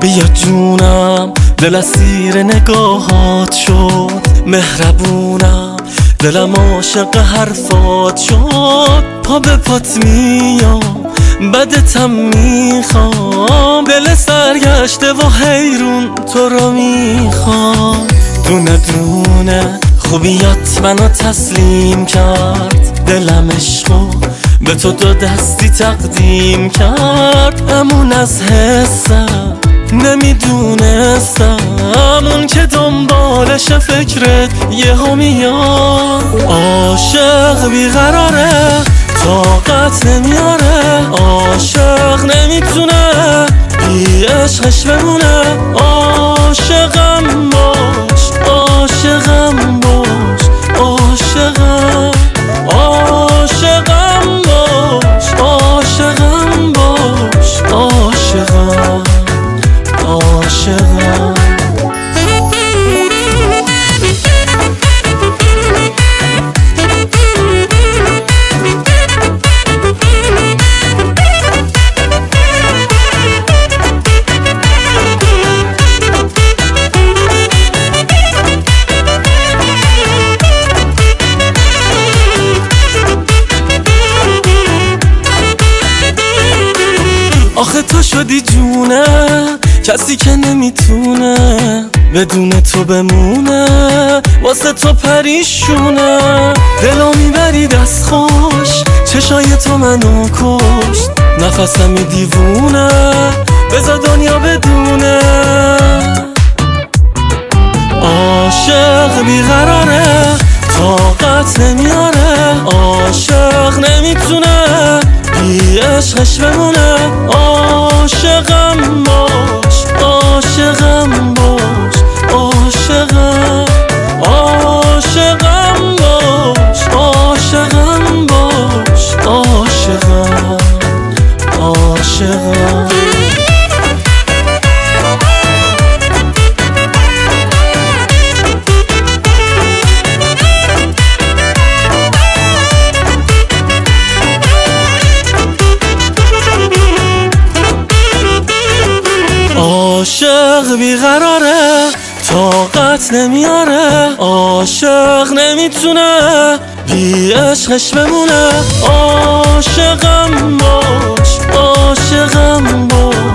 بیا جونم دل اسیر نگاهات شد، مهربونم دلم عاشق حرفات شد. پا به پات میام بدتم میخوام، دل سرگشته و حیرون تو رو میخوام. دونه دونه خوبیات منو تسلیم کرد، دلم عشقو به تو دو دستی تقدیم کرد. همون از حسم نمیدونستم اون که دنبالش فکرت یهو میاد. عاشق بیقراره طاقت نمیاره، عاشق نمیتونه بی عشقش بمونه. عاشقم باش عاشقم باش عاشقم، عاشقم باش عاشقم باش عاشقم عاشقم. آخه تو شدی جونه کسی که نمیتونه بدون تو بمونه، واسه تو پریشونه. دلو میبری دست خوش، چشای تو منو کشت، نفسمی دیوونه بذار دنیا بدونه. عاشق بیقراره طاقت نمیاره، عاشق نمیتونه بی عشقش بمونه. عاشقم باش عاشقم باش عاشقم، عاشقم باش عاشقم باش عاشقم عاشقم. عاشق بیقراره طاقت نمیاره، عاشق نمیتونه بی عشقش بمونه. عاشقم باش عاشقم باش